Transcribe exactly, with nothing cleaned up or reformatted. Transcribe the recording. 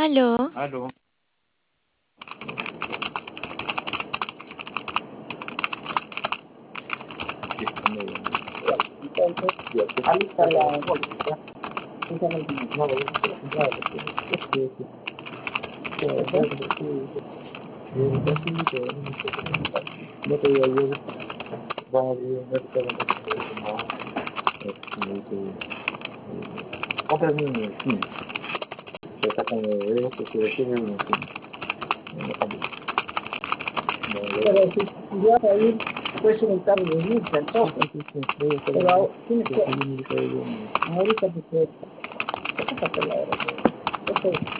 Aló, Aló. Sí, está muy bien. Ahí está la bolsa. Esa es la no, No te digo yo, vamos a ir a ver todo lo que se llama, este, otra vez en el cine, que está como de eso, que tiene un cine, en la familia. Pero si ya de ahí puede ser un cambio de vista, entonces. Pero ahora tienes que, ahorita te puedes, esa es la hora.